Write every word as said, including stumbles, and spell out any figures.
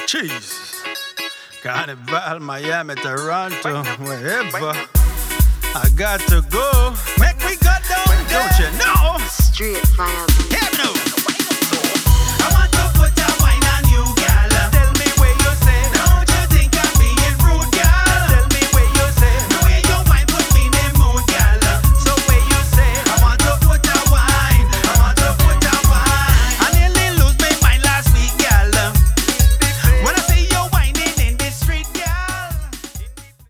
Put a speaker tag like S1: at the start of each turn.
S1: Jesus. Carnival, Miami, Toronto, wherever. I got to go. Make me go down, don't you know?
S2: Street fire.